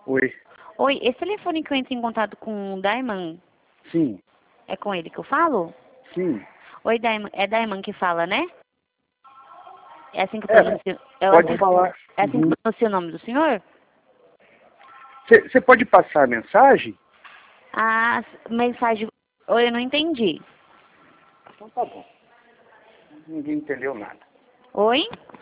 Oi. Oi, esse telefone que eu entro em contato com o Daiman, Sim. é com ele que eu falo? Sim. Oi, Daiman, é Daiman que fala, né? É assim que eu É, pronuncio, pode falar. é assim que eu pronuncio o nome do senhor? Você pode passar a mensagem? Ah, mensagem... Oi, eu não entendi. Então tá bom. Ninguém entendeu nada. Oi?